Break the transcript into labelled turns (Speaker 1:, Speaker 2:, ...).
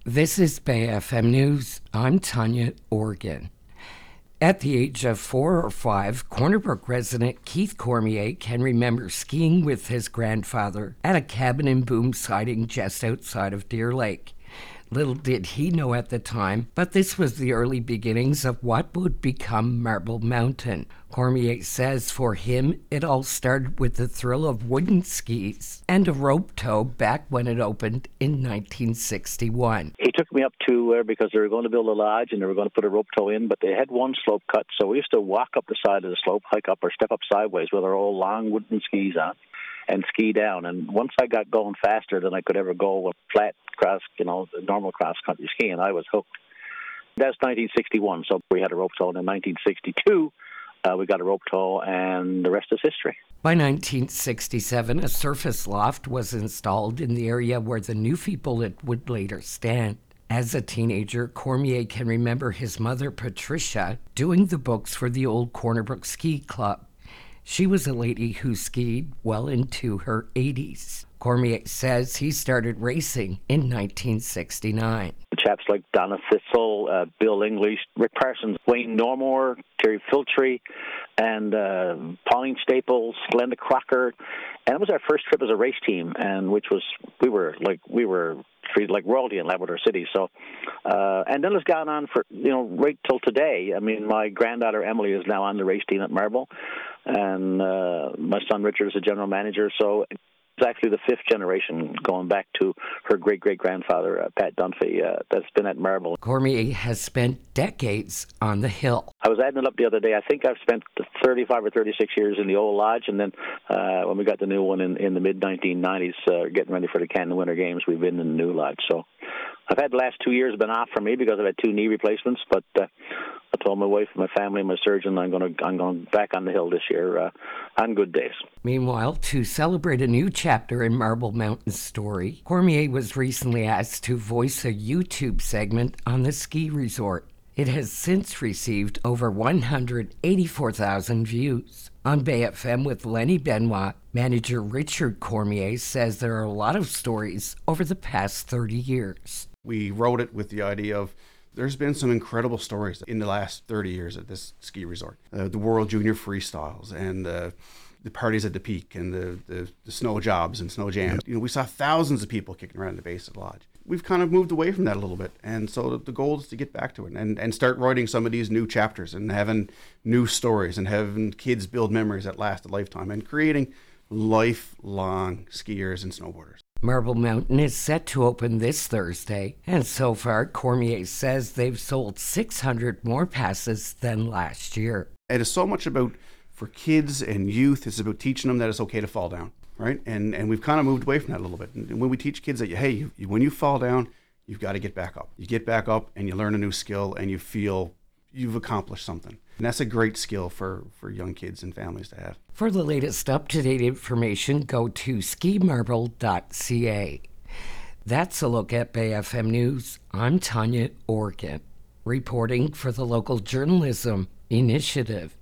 Speaker 1: This is Bay FM News. I'm Tanya Organ. At the age of 4 or 5, Corner Brook resident Keith Cormier can remember skiing with his grandfather at a cabin in Boom Siding just outside of Deer Lake. Little did he know at the time, but this was the early beginnings of what would become Marble Mountain. Cormier says for him, it all started with the thrill of wooden skis and a rope tow back when it opened in 1961.
Speaker 2: He took me up to because they were going to build a lodge and they were going to put a rope tow in, but they had one slope cut, so we used to walk up the side of the slope, hike up or step up sideways with our old long wooden skis on and ski down. And once I got going faster than I could ever go with flat cross, normal cross-country skiing, I was hooked. That's 1961, so we had a rope tow. And in 1962, we got a rope tow, and the rest is history.
Speaker 1: By 1967, a surface loft was installed in the area where the Newfie Bullet would later stand. As a teenager, Cormier can remember his mother, Patricia, doing the books for the old Corner Brook Ski Club. She was a lady who skied well into her 80s. Cormier says he started racing in 1969.
Speaker 2: Chaps like Donna Thistle, Bill English, Rick Parsons, Wayne Normore, Terry Filtry, and Pauline Staples, Glenda Crocker. And it was our first trip as a race team, and we were treated like royalty in Labrador City. So, and then it's gone on for right till today. I mean, my granddaughter Emily is now on the race team at Marble, and my son Richard is a general manager. So it's actually the fifth generation going back to her great-great-grandfather, Pat Dunphy, that's been at Marble.
Speaker 1: Cormier has spent decades on the hill.
Speaker 2: I was adding it up the other day. I think I've spent 35 or 36 years in the old lodge, and then when we got the new one in the mid-1990s, getting ready for the Canada Winter Games, we've been in the new lodge. So I've had the last 2 years been off for me because I've had 2 knee replacements, but I told my wife, my family, my surgeon, I'm going back on the hill this year on good days.
Speaker 1: Meanwhile, to celebrate a new chapter in Marble Mountain's story, Cormier was recently asked to voice a YouTube segment on the ski resort. It has since received over 184,000 views. On Bay FM with Lenny Benoit, manager Richard Cormier says there are a lot of stories over the past 30 years.
Speaker 3: We wrote it with the idea of there's been some incredible stories in the last 30 years at this ski resort. The World Junior Freestyles and the parties at the peak and the snow jobs and snow jams. We saw thousands of people kicking around the base of the lodge. We've kind of moved away from that a little bit. And so the goal is to get back to it and start writing some of these new chapters and having new stories and having kids build memories that last a lifetime and creating lifelong skiers and snowboarders.
Speaker 1: Marble Mountain is set to open this Thursday, and so far, Cormier says they've sold 600 more passes than last year.
Speaker 3: It is so much about, for kids and youth, it's about teaching them that it's okay to fall down, right? And we've kind of moved away from that a little bit. And when we teach kids that, hey, when you fall down, you've got to get back up. You get back up and you learn a new skill and you feel you've accomplished something. And that's a great skill for young kids and families to have.
Speaker 1: For the latest up-to-date information, go to skimarble.ca. That's a look at Bay FM News. I'm Tanya Organ, reporting for the Local Journalism Initiative.